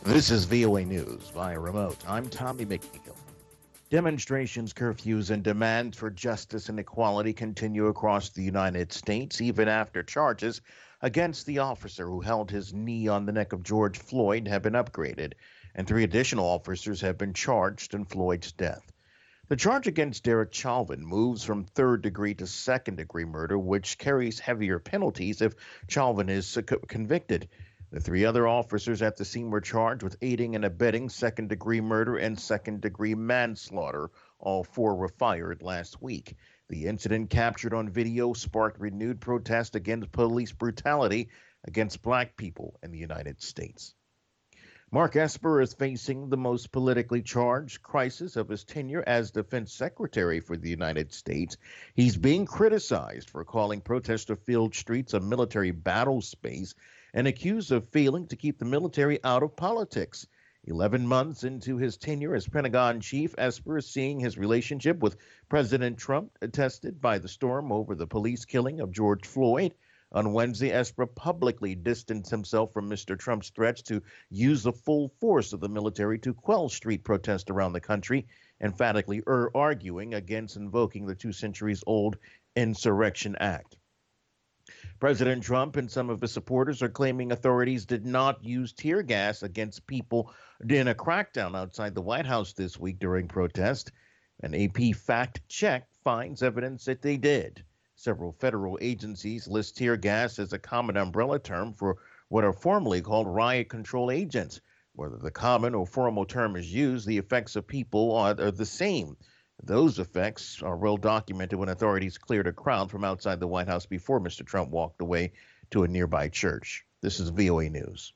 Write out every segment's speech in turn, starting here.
This is VOA News via remote. I'm Tommy McNeil. Demonstrations, curfews, and demands for justice and equality continue across the United States, even after charges against the officer who held his knee on the neck of George Floyd have been upgraded, and three additional officers have been charged in Floyd's death. The charge against Derek Chauvin moves from third-degree to second-degree murder, which carries heavier penalties if Chauvin is convicted. The three other officers at the scene were charged with aiding and abetting second-degree murder and second-degree manslaughter. All four were fired last week. The incident captured on video sparked renewed protest against police brutality against black people in the United States. Mark Esper is facing the most politically charged crisis of his tenure as Defense Secretary for the United States. He's being criticized for calling protester-filled streets a military battle space and accused of failing to keep the military out of politics. 11 months into his tenure as Pentagon chief, Esper is seeing his relationship with President Trump tested by the storm over the police killing of George Floyd. On Wednesday, Esper publicly distanced himself from Mr. Trump's threats to use the full force of the military to quell street protests around the country, emphatically arguing against invoking the 2 centuries-old Insurrection Act. President Trump and some of his supporters are claiming authorities did not use tear gas against people in a crackdown outside the White House this week during protest. An AP fact check finds evidence that they did. Several federal agencies list tear gas as a common umbrella term for what are formally called riot control agents. Whether the common or formal term is used, the effects of people are the same. Those effects are well documented when authorities cleared a crowd from outside the White House before Mr. Trump walked away to a nearby church. This is VOA News.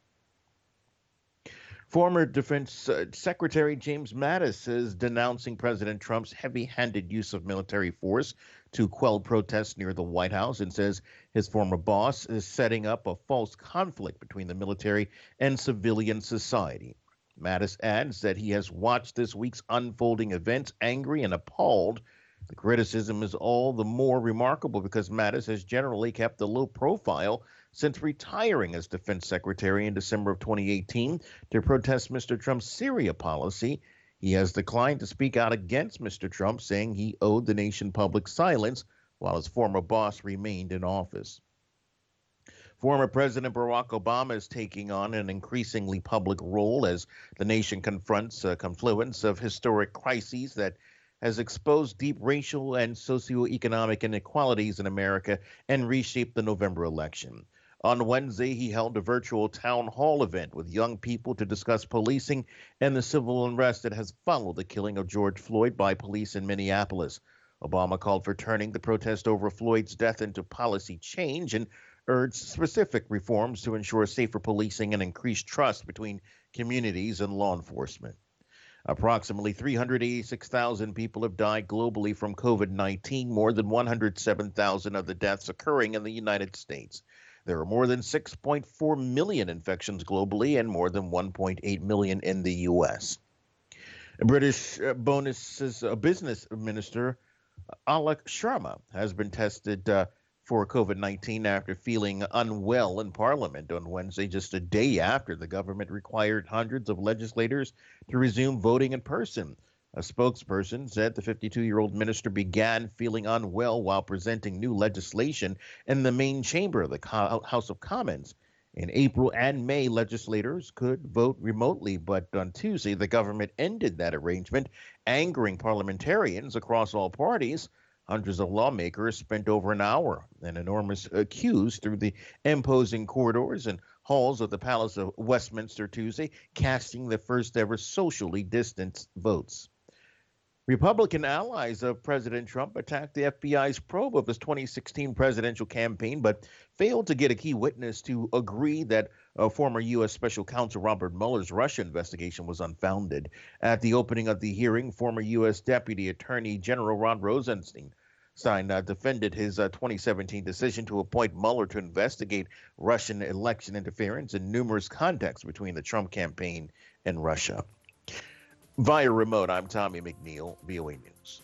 Former Defense Secretary James Mattis is denouncing President Trump's heavy-handed use of military force to quell protests near the White House and says his former boss is setting up a false conflict between the military and civilian society. Mattis adds that he has watched this week's unfolding events angry and appalled. The criticism is all the more remarkable because Mattis has generally kept a low profile since retiring as defense secretary in December of 2018 to protest Mr. Trump's Syria policy. He has declined to speak out against Mr. Trump, saying he owed the nation public silence while his former boss remained in office. Former President Barack Obama is taking on an increasingly public role as the nation confronts a confluence of historic crises that has exposed deep racial and socioeconomic inequalities in America and reshaped the November election. On Wednesday, he held a virtual town hall event with young people to discuss policing and the civil unrest that has followed the killing of George Floyd by police in Minneapolis. Obama called for turning the protest over Floyd's death into policy change and urged specific reforms to ensure safer policing and increased trust between communities and law enforcement. Approximately 386,000 people have died globally from COVID-19, more than 107,000 of the deaths occurring in the United States. There are more than 6.4 million infections globally and more than 1.8 million in the U.S. British business minister Alok Sharma has been tested for COVID-19 after feeling unwell in Parliament on Wednesday, just a day after the government required hundreds of legislators to resume voting in person. A spokesperson said the 52-year-old minister began feeling unwell while presenting new legislation in the main chamber of the House of Commons. In April and May, legislators could vote remotely, but on Tuesday, the government ended that arrangement, angering parliamentarians across all parties. Hundreds of lawmakers spent over an hour in enormous queues through the imposing corridors and halls of the Palace of Westminster Tuesday, casting the first ever socially distanced votes. Republican allies of President Trump attacked the FBI's probe of his 2016 presidential campaign, but failed to get a key witness to agree that former U.S. Special Counsel Robert Mueller's Russia investigation was unfounded. At the opening of the hearing, former U.S. Deputy Attorney General Rod Rosenstein defended his 2017 decision to appoint Mueller to investigate Russian election interference in numerous contexts between the Trump campaign and Russia. Via remote, I'm Tommy McNeil, VOA News.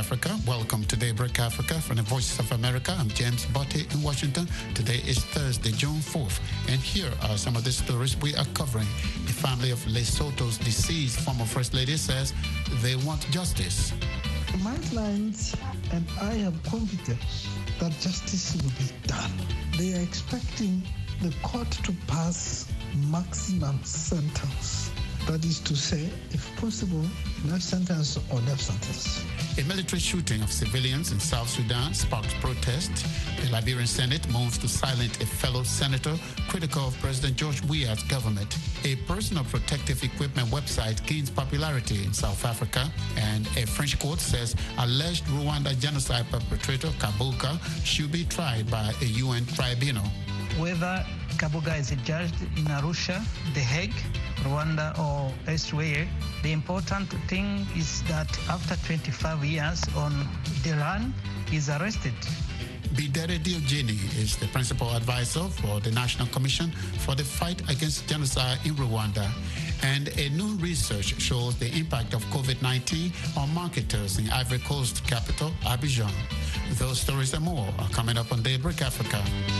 Africa. Welcome to Daybreak Africa from the Voices of America. I'm James Botte in Washington. Today is Thursday, June 4th, and here are some of the stories we are covering. The family of Lesotho's deceased former First Lady says they want justice. My clients and I have confidence that justice will be done. They are expecting the court to pass maximum sentence. That is to say, if possible, life sentence or death sentence. A military shooting of civilians in South Sudan sparked protest. The Liberian Senate moves to silence a fellow senator critical of President George Weah's government. A personal protective equipment website gains popularity in South Africa. And a French court says alleged Rwanda genocide perpetrator Kabuga should be tried by a UN tribunal. Whether Kabuga is judged in Arusha, The Hague, Rwanda or elsewhere, the important thing is that after 25 years on the run, he's arrested. Bidere Diogene is the principal advisor for the National Commission for the Fight Against Genocide in Rwanda. And a new research shows the impact of COVID-19 on marketers in Ivory Coast capital, Abidjan. Those stories and more are coming up on Daybreak Africa.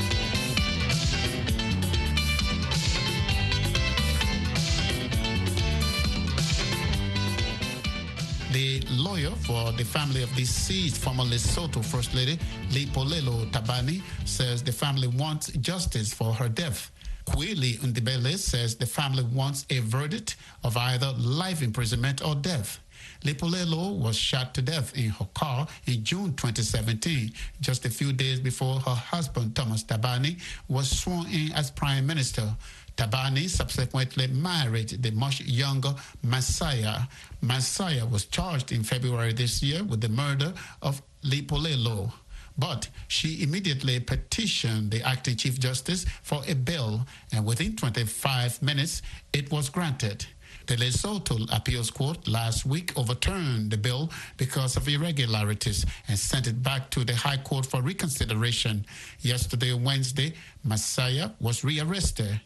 The lawyer for the family of deceased former Lesotho First Lady, Lipolelo Tabani, says the family wants justice for her death. Kweli Ndibele says the family wants a verdict of either life imprisonment or death. Lipolelo was shot to death in her car in June 2017, just a few days before her husband, Thomas Tabani, was sworn in as Prime Minister. Tabani subsequently married the much younger Masaya. Masaya was charged in February this year with the murder of Lipolelo. But she immediately petitioned the acting Chief Justice for a bail, and within 25 minutes, it was granted. The Lesotho Appeals Court last week overturned the bill because of irregularities and sent it back to the High Court for reconsideration. Yesterday, Wednesday, Masaya was rearrested.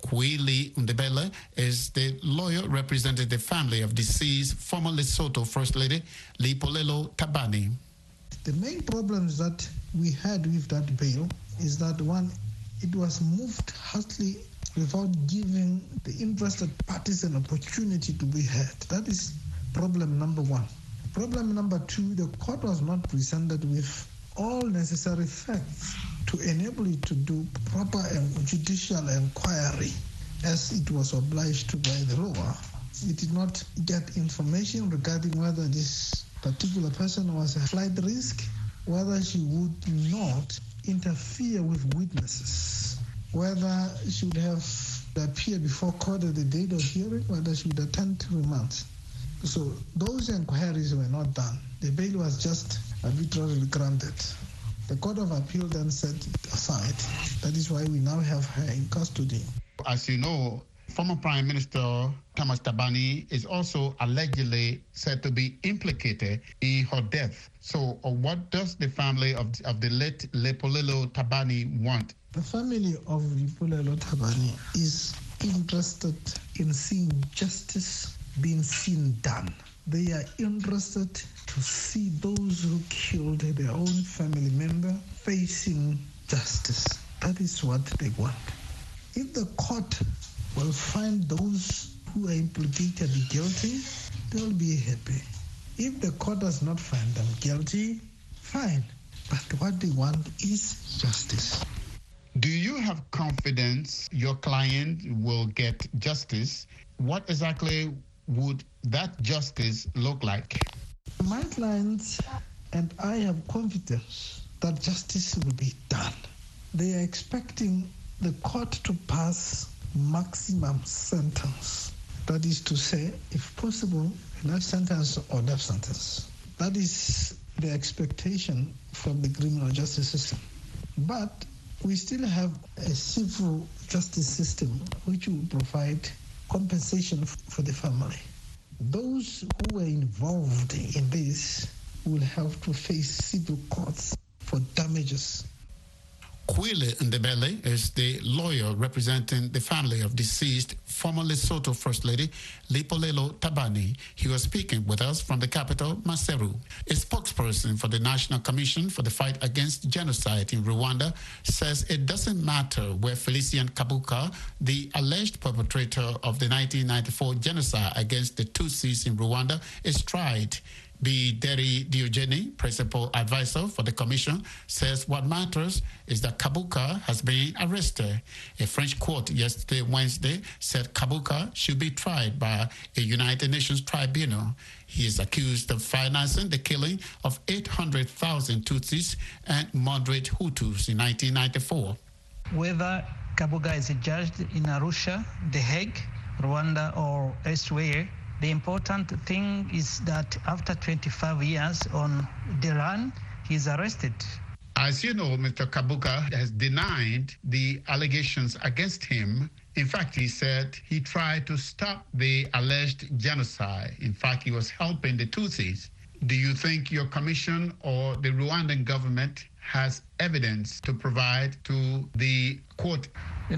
Kweli Ndibele is the lawyer representing the family of deceased former Lesotho First Lady Lipolelo Tabani. The main problems that we had with that bill is that, one, it was moved hastily without giving the interested parties an opportunity to be heard. That is problem number one. Problem number two, the court was not presented with all necessary facts to enable it to do proper and judicial inquiry as it was obliged to by the law. It did not get information regarding whether this particular person was a flight risk, whether she would not interfere with witnesses, whether she would have appeared before court at the date of hearing, whether she would attend remands. So those inquiries were not done. The bail was just arbitrarily granted. The Court of Appeal then set it aside. That is why we now have her in custody. As you know, former Prime Minister Thomas Tabani is also allegedly said to be implicated in her death. So what does the family of the late Lipolelo Tabani want? The family of Lipolelo Tabani is interested in seeing justice being seen done. They are interested to see those who killed their own family member facing justice. That is what they want. If the court will find those who are implicated guilty, they'll be happy. If the court does not find them guilty, fine. But what they want is justice. Do you have confidence your client will get justice? What exactly would that justice look like? My clients and I have confidence that justice will be done. They are expecting the court to pass maximum sentence. That is to say, if possible, life sentence or death sentence. That is the expectation from the criminal justice system. But we still have a civil justice system which will provide compensation for the family. Those who were involved in this will have to face civil courts for damages. Kweli Ndebele is the lawyer representing the family of deceased former Lesotho First Lady Lepolelo Tabane. He was speaking with us from the capital, Maseru. A spokesperson for the National Commission for the Fight Against Genocide in Rwanda says it doesn't matter where Felician Kabuga, the alleged perpetrator of the 1994 genocide against the Tutsis in Rwanda, is tried. Bideri Diogene, principal advisor for the commission, says what matters is that Kabuga has been arrested. A French court yesterday, Wednesday, said Kabuga should be tried by a United Nations tribunal. He is accused of financing the killing of 800,000 Tutsis and moderate Hutus in 1994. Whether Kabuga is judged in Arusha, The Hague, Rwanda, or elsewhere, the important thing is that after 25 years on the run, he's arrested. As you know, Mr. Kabuga has denied the allegations against him. In fact, he said he tried to stop the alleged genocide. In fact, he was helping the Tutsis. Do you think your commission or the Rwandan government has evidence to provide to the court? The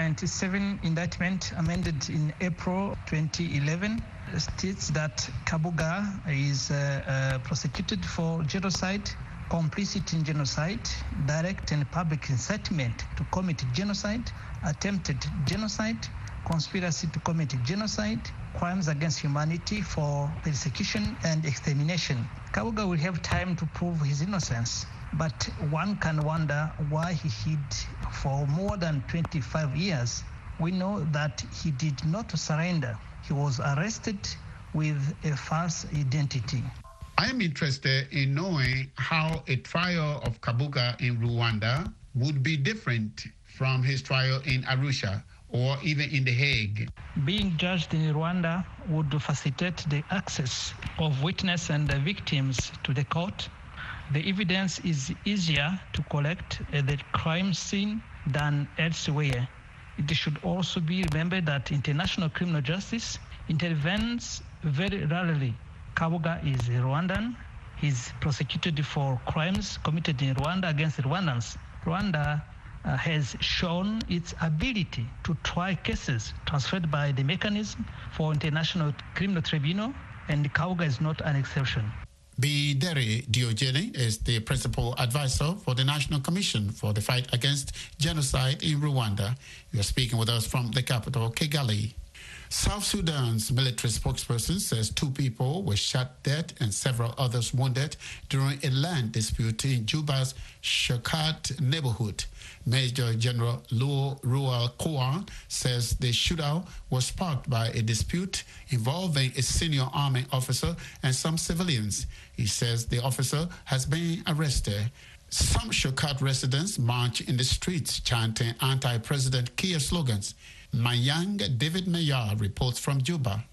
1997 indictment, amended in April 2011, states that Kabuga is prosecuted for genocide, complicity in genocide, direct and public incitement to commit genocide, attempted genocide, conspiracy to commit genocide, crimes against humanity for persecution and extermination. Kabuga will have time to prove his innocence, but one can wonder why he hid for more than 25 years. We know that he did not surrender. He was arrested with a false identity. I am interested in knowing how a trial of Kabuga in Rwanda would be different from his trial in Arusha or even in The Hague. Being judged in Rwanda would facilitate the access of witnesses and the victims to the court. The evidence is easier to collect at the crime scene than elsewhere. It should also be remembered that international criminal justice intervenes very rarely. Kabuga is Rwandan. He's prosecuted for crimes committed in Rwanda against Rwandans. Rwanda has shown its ability to try cases transferred by the mechanism for International Criminal Tribunal, and Kabuga is not an exception. Bideri Diogene is the principal advisor for the National Commission for the Fight Against Genocide in Rwanda. You are speaking with us from the capital, Kigali. South Sudan's military spokesperson says 2 people were shot dead and several others wounded during a land dispute in Juba's Shakhat neighborhood. Major General Luo Rual Kouan says the shootout was sparked by a dispute involving a senior army officer and some civilians. He says the officer has been arrested. Some Shakhat residents marched in the streets chanting anti-President Kiir slogans. Mayang David Mayar reports from Juba.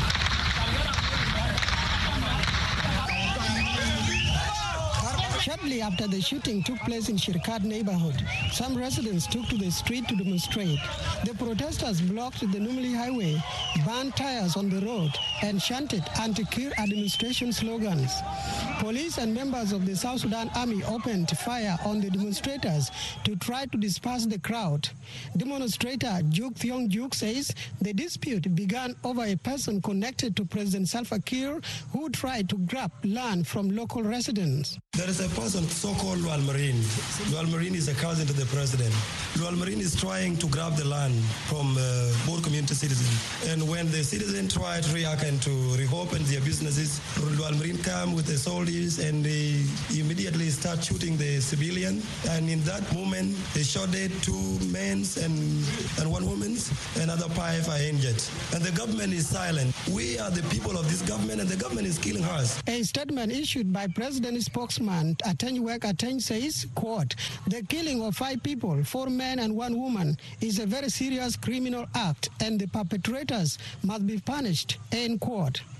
Shortly after the shooting took place in Shirkat neighborhood, some residents took to the street to demonstrate. The protesters blocked the Numili highway, burned tires on the road, and chanted anti-Kiir administration slogans. Police and members of the South Sudan Army opened fire on the demonstrators to try to disperse the crowd. Demonstrator Juk Thiong Juk says the dispute began over a person connected to President Salva Kiir who tried to grab land from local residents. There is a person so-called Lual Marine. Lual Marine is a cousin to the president. Lual Marine is trying to grab the land from both community citizens. And when the citizens try to react and to reopen their businesses, Lual Marine come with the soldiers and they immediately start shooting the civilian. And in that moment, they shot dead 2 men and 1 woman, and other 5 are injured. And the government is silent. We are the people of this government, and the government is killing us. A statement issued by President spokesman Atenyuek Ateny says, quote, "The killing of 5 people, 4 men and 1 woman, is a very serious criminal act, and the perpetrators must be punished," end quote.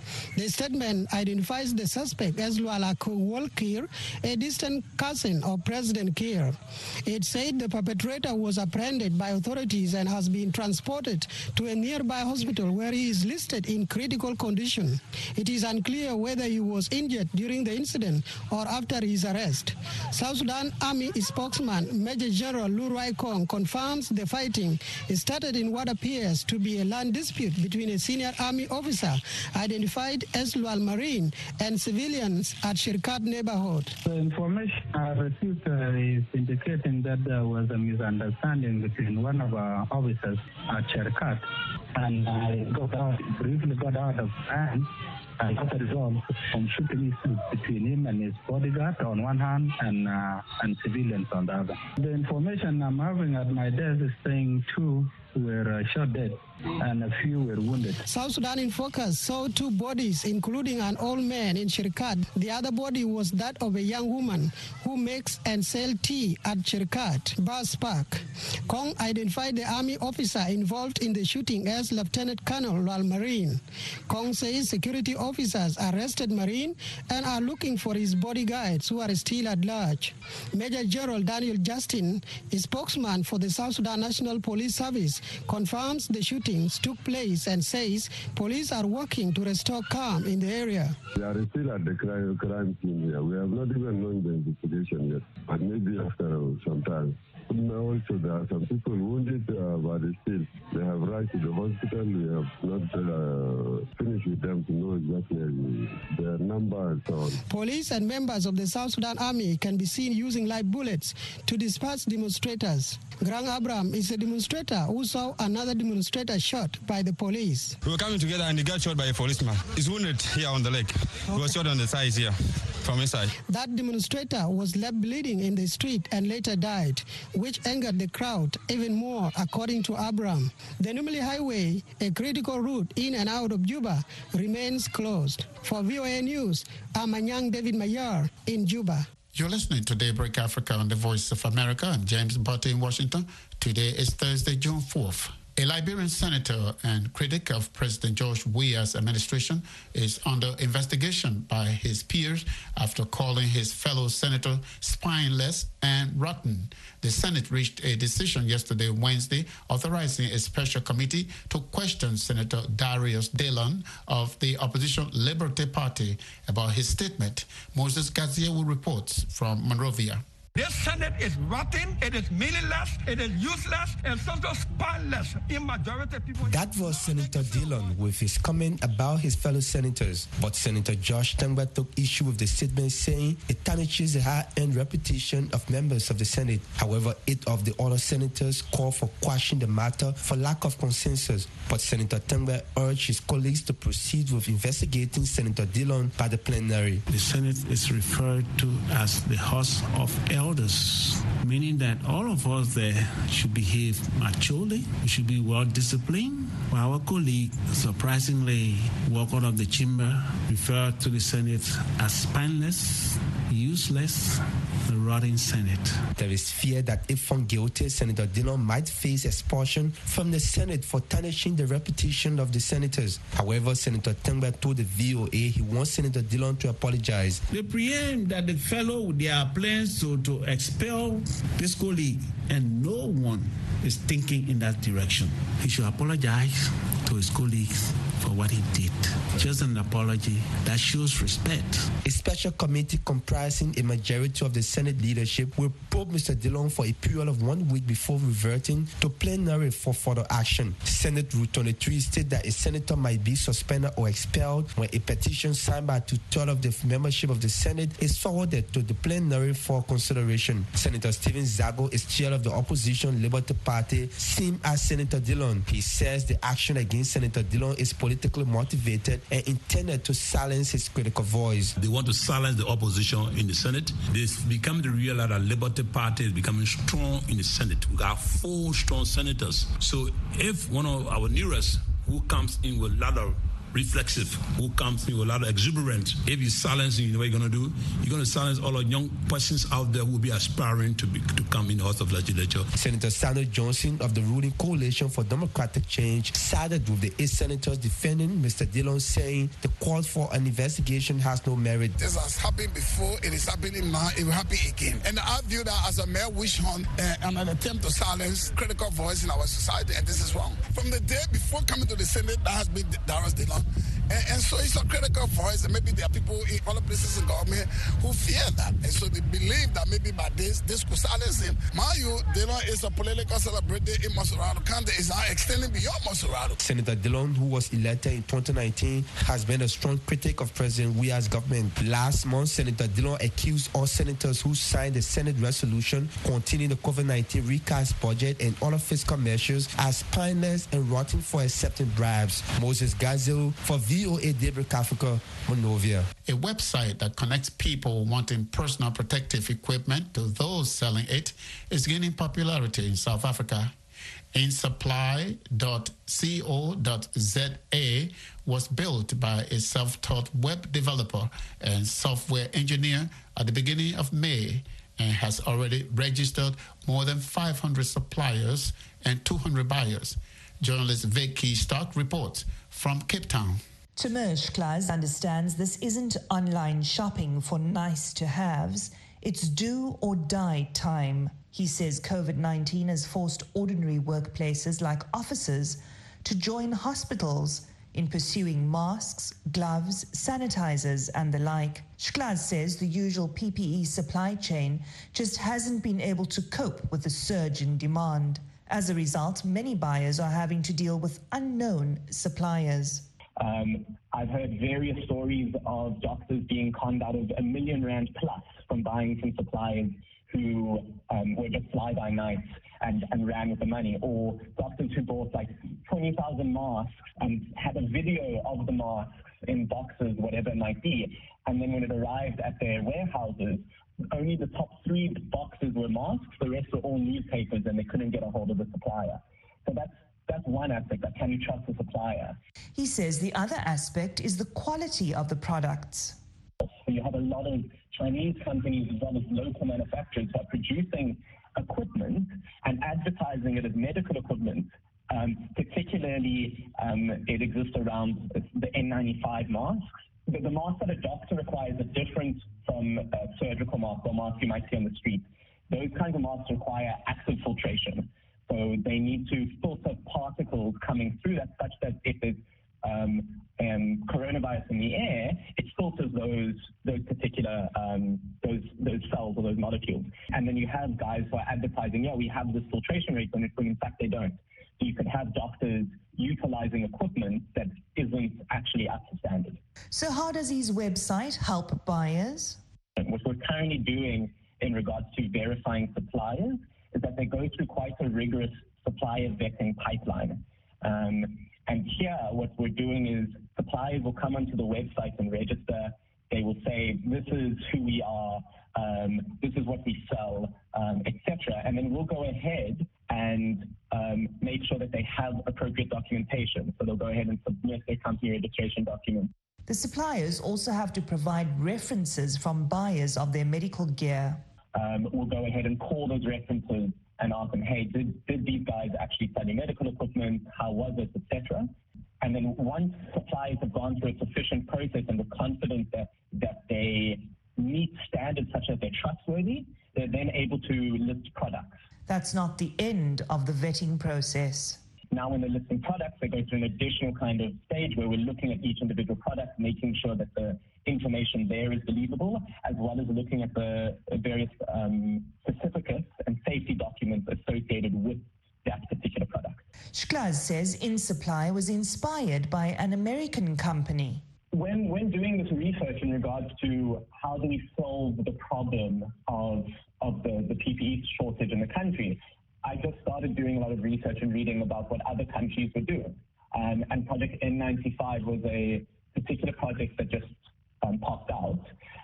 The statement identifies the suspect as Luala Kowal Kiir, a distant cousin of President Kiir. It said the perpetrator was apprehended by authorities and has been transported to a nearby hospital where he is listed in critical condition. It is unclear whether he was injured during the incident or after his arrest. South Sudan Army spokesman Major General Lu Rai Kong confirms the fighting started in what appears to be a land dispute between a senior army officer identified as Lual Marine and civilians at Shirkat neighborhood. The information I received is indicating that there was a misunderstanding between one of our officers at Shirkat, and I briefly got out of hand. And as a result, some shooting issues between him and his bodyguard on one hand and civilians on the other. The information I'm having at my desk is saying 2 were shot dead and a few were wounded. South Sudan in Focus saw 2 bodies, including an old man in Shirkat. The other body was that of a young woman who makes and sells tea at Shirkat Bus Park. Kong identified the army officer involved in the shooting as Lieutenant Colonel Lual Marine. Kong says security officers arrested Marine and are looking for his bodyguards who are still at large. Major General Daniel Justin, a spokesman for the South Sudan National Police Service, confirms the shootings took place and says police are working to restore calm in the area. We are still at the crime scene here. We have not even known the investigation yet, but maybe after some time. Also, there are some people wounded, but still, they have rushed to the hospital. We have not finished with them to know exactly their number and so on. Police and members of the South Sudan Army can be seen using live bullets to disperse demonstrators. Grang Abraham is a demonstrator who saw another demonstrator shot by the police. We were coming together and he got shot by a policeman. He's wounded here on the leg. Okay. He was shot on the thighs here. From inside. That demonstrator was left bleeding in the street and later died, which angered the crowd even more, according to Abraham. The Numili Highway, a critical route in and out of Juba, remains closed. For VOA News, I'm Anyang David Mayar in Juba. You're listening to Daybreak Africa on the Voice of America. I'm James Butte in Washington. Today is Thursday, June 4th. A Liberian senator and critic of President George Weah's administration is under investigation by his peers after calling his fellow senator spineless and rotten. The Senate reached a decision yesterday, Wednesday, authorizing a special committee to question Senator Darius Dallon of the opposition Liberty Party about his statement. Moses Gazier will report from Monrovia. This Senate is rotten, it is meaningless, it is useless, and sometimes spineless in majority people. That was Senator Dillon with his comment about his fellow senators. But Senator Josh Tangba took issue with the statement, saying it tarnishes the high-end reputation of members of the Senate. However, 8 of the other senators called for quashing the matter for lack of consensus. But Senator Tangba urged his colleagues to proceed with investigating Senator Dillon by the plenary. The Senate is referred to as the House of Elders, meaning that all of us there should behave maturely, we should be well disciplined. While our colleague surprisingly walked out of the chamber, referred to the Senate as spineless, useless, the rotting Senate. There is fear that if found guilty, Senator Dillon might face expulsion from the Senate for tarnishing the reputation of the senators. However, Senator Tangba told the VOA he wants Senator Dillon to apologize. They presume that the fellow, there are plans to expel this colleague, and no one is thinking in that direction. He should apologize to his colleagues for what he did. Just an apology that shows respect. A special committee comprising a majority of the Senate leadership will probe Mr. Dillon for a period of 1 week before reverting to plenary for further action. Senate Rule 23 states that a senator might be suspended or expelled when a petition signed by 2/3 of the membership of the Senate is forwarded to the plenary for consideration. Senator Stephen Zago is chair of the opposition Liberty Party, same as Senator Dillon. He says the action against Senator Dillon is politically motivated and intended to silence his critical voice. They want to silence the opposition in the Senate. They've become to realize that Liberty Party is becoming strong in the Senate. We got 4 strong senators. So if one of our nearest who comes in with a lot of reflexive, who comes with a lot of exuberance. If you silence him, you know what you're going to do? You're going to silence all the young persons out there who will be aspiring to come in the House of Legislature. Senator Sandra Johnson of the ruling Coalition for Democratic Change sided with the 8 senators defending Mr. Dillon, saying the call for an investigation has no merit. This has happened before, it is happening now, it will happen again. And I view that as a mere wish hunt and an attempt to silence critical voice in our society, and this is wrong. From the day before coming to the Senate, that has been Darius Dillon. And so it's a critical voice, and maybe there are people in other places in government who fear that. And so they believe that maybe by this could silence him. Mayu Dillon is a political celebrity in Masurado County. It's now extending beyond Masurado. Senator Dillon, who was elected in 2019, has been a strong critic of President Weah's government. Last month, Senator Dillon accused all senators who signed the Senate resolution containing the COVID-19 recast budget and other fiscal measures as spineless and rotten for accepting bribes. Moses Gazil for VOA Daybreak Africa, Monrovia. A website that connects people wanting personal protective equipment to those selling it is gaining popularity in South Africa. InSupply.co.za was built by a self-taught web developer and software engineer at the beginning of May and has already registered more than 500 suppliers and 200 buyers. Journalist Vicky Stark reports from Cape Town. Tamersh Klaas understands this isn't online shopping for nice-to-haves. It's do or die time. He says COVID-19 has forced ordinary workplaces like offices to join hospitals in pursuing masks, gloves, sanitizers, and the like. Shklaz says the usual PPE supply chain just hasn't been able to cope with the surge in demand. As a result, many buyers are having to deal with unknown suppliers. I've heard various stories of doctors being conned out of R1 million plus from buying from suppliers who were just fly-by-night and ran with the money, or doctors who bought like 20,000 masks and had a video of the masks in boxes, whatever it might be, and then when it arrived at their warehouses, only the top 3 boxes were masks, the rest were all newspapers, and they couldn't get a hold of the supplier. So that's one aspect, that can you trust the supplier? He says the other aspect is the quality of the products. So you have a lot of Chinese companies as well as local manufacturers who are producing equipment and advertising it as medical equipment. Particularly, it exists around the N95 masks. The mask that a doctor requires are different from a surgical mask or mask you might see on the street. Those kinds of masks require active filtration. So they need to filter particles coming through that such that if there's coronavirus in the air, it filters those particular those cells or those molecules. And then you have guys who are advertising, we have this filtration rate, when in fact they don't. So you could have doctors utilizing equipment that isn't actually up to standard. So how does his website help buyers? What we're currently doing in regards to verifying suppliers is that they go through quite a rigorous supplier vetting pipeline. And here, what we're doing is suppliers will come onto the website and register. They will say, this is who we are, this is what we sell, etc. And then we'll go ahead and make sure that they have appropriate documentation. So they'll go ahead and submit their company registration documents. The suppliers also have to provide references from buyers of their medical gear. We'll go ahead and call those references and ask them, hey, did these guys actually sell your medical equipment? How was it, etc. And then once suppliers have gone through a sufficient process and we're confident that they meet standards such that they're trustworthy, they're then able to list products. That's not the end of the vetting process. Now when they're listing products, they go through an additional kind of stage where we're looking at each individual product, making sure that the information there is believable, as well as looking at the various certificates and safety documents associated with that particular product. Shklaz says InSupply was inspired by an American company. When doing this research in regards to how do we solve the problem of the PPE shortage in the country, I just started doing a lot of research and reading about what other countries were doing. And Project N95 was a particular project that just popped out.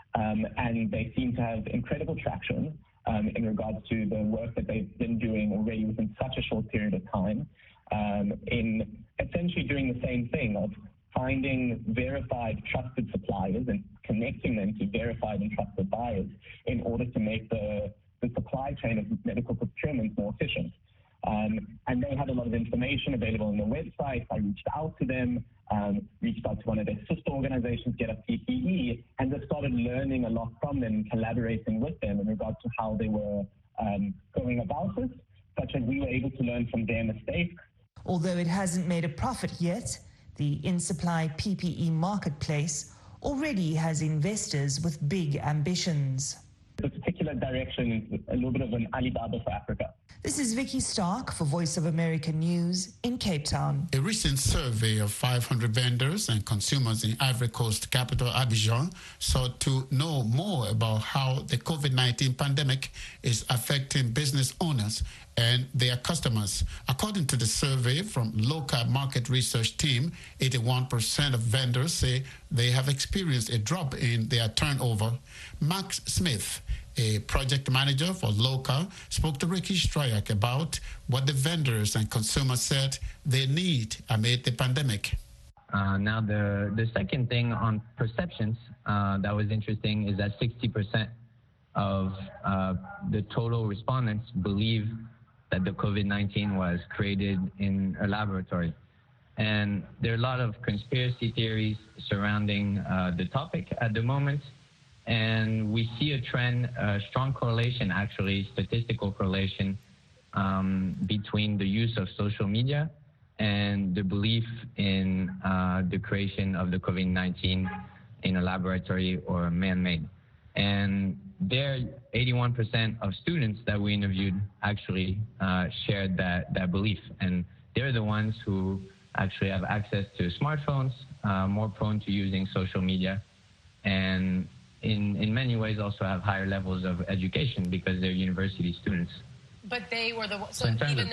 And they seem to have incredible traction in regards to the work that they've been doing already within such a short period of time, in essentially doing the same thing of finding verified, trusted suppliers and connecting them to verified and trusted buyers in order to make the supply chain of medical procurement more efficient. And they had a lot of information available on their website. I reached out to them, reached out to one of their sister organizations, Get Up PPE, and just started learning a lot from them and collaborating with them in regards to how they were going about this, such as we were able to learn from their mistakes. Although it hasn't made a profit yet, the InSupply PPE marketplace already has investors with big ambitions. The particular direction is a little bit of an Alibaba for Africa. This is Vicky Stark for Voice of America News in Cape Town. A recent survey of 500 vendors and consumers in Ivory Coast capital Abidjan sought to know more about how the COVID-19 pandemic is affecting business owners and their customers. According to the survey from local market research team, 81% of vendors say they have experienced a drop in their turnover. Max Smith, a project manager for Local, spoke to Ricky Stryak about what the vendors and consumers said they need amid the pandemic. Now, the second thing on perceptions that was interesting is that 60% of the total respondents believe that the COVID-19 was created in a laboratory. And there are a lot of conspiracy theories surrounding the topic at the moment. And we see a trend, a strong correlation, actually, statistical correlation between the use of social media and the belief in the creation of the COVID-19 in a laboratory or man-made. And there, 81% of students that we interviewed actually shared that belief. And they're the ones who actually have access to smartphones, more prone to using social media, and in many ways also have higher levels of education because they're university students. But they were so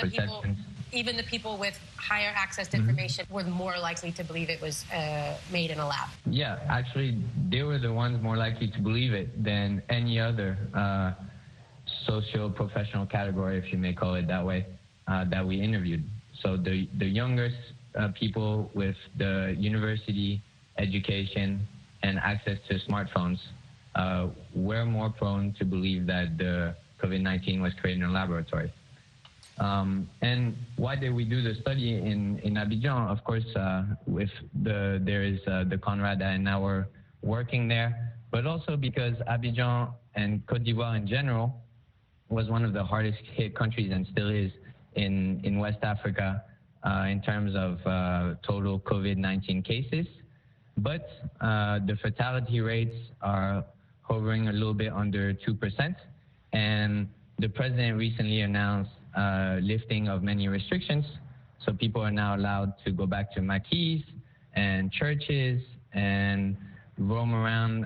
even the people with higher access to information were more likely to believe it was made in a lab. Yeah, actually, they were the ones more likely to believe it than any other socio-professional category, if you may call it that way, that we interviewed. So the youngest people with the university education and access to smartphones were more prone to believe that the COVID-19 was created in a laboratory. And why did we do the study in Abidjan? Of course, there is the Conrad Adenauer working there, but also because Abidjan and Côte d'Ivoire in general was one of the hardest hit countries and still is in West Africa in terms of total COVID-19 cases. But the fatality rates are hovering a little bit under 2%. And the president recently announced lifting of many restrictions. So people are now allowed to go back to maquis and churches and roam around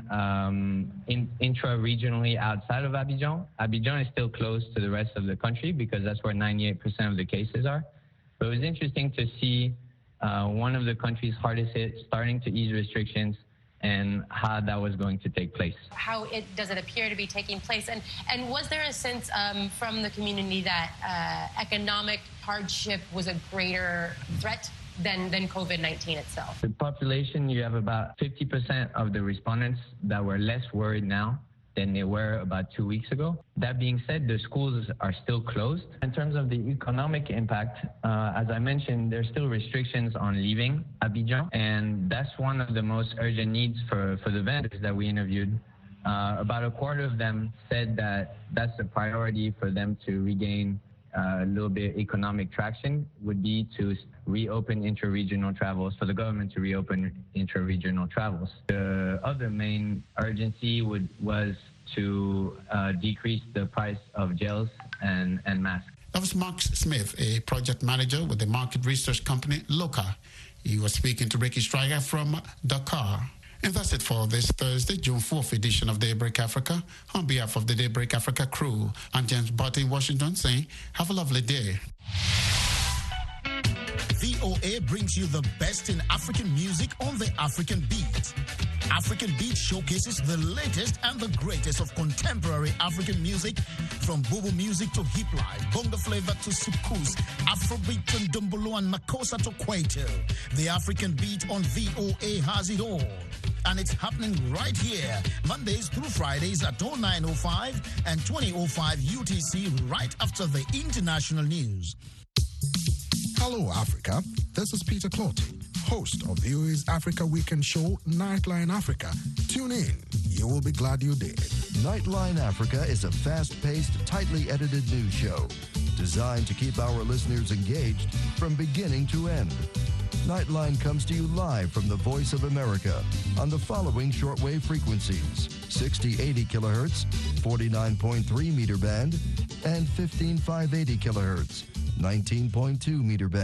intra-regionally outside of Abidjan. Abidjan is still closed to the rest of the country because that's where 98% of the cases are. But it was interesting to see one of the countries hardest hit starting to ease restrictions and how that was going to take place. How does it appear to be taking place? And was there a sense from the community that economic hardship was a greater threat than COVID-19 itself? The population, you have about 50% of the respondents that were less worried now than they were about 2 weeks ago. That being said, the schools are still closed. In terms of the economic impact, as I mentioned, there's still restrictions on leaving Abidjan, and that's one of the most urgent needs for the vendors that we interviewed. About a quarter of them said that that's a priority for them to regain a little bit economic traction would be to reopen intra-regional travels, for the government to reopen intra-regional travels. The other main urgency was to decrease the price of gels and masks. That was Max Smith, a project manager with the market research company Loca. He was speaking to Ricky Stryak from Dakar. And that's it for this Thursday, June 4th edition of Daybreak Africa. On behalf of the Daybreak Africa crew, I'm James Butt in Washington saying, have a lovely day. VOA brings you the best in African music on the African beat. African Beat showcases the latest and the greatest of contemporary African music, from Bobo music to hip life, bongo flavor to soukous, Afrobeat and Dumbolo and Makossa to Kwaito. The African Beat on VOA has it all. And it's happening right here, Mondays through Fridays at 09:05 and 20:05 UTC, right after the international news. Hello, Africa. This is Peter Clotty, host of VOA's Africa Weekend show, Nightline Africa. Tune in. You will be glad you did. Nightline Africa is a fast-paced, tightly edited news show designed to keep our listeners engaged from beginning to end. Nightline comes to you live from the Voice of America on the following shortwave frequencies: 6080 kilohertz, 49.3 meter band, and 15580 kilohertz, 19.2 meter band.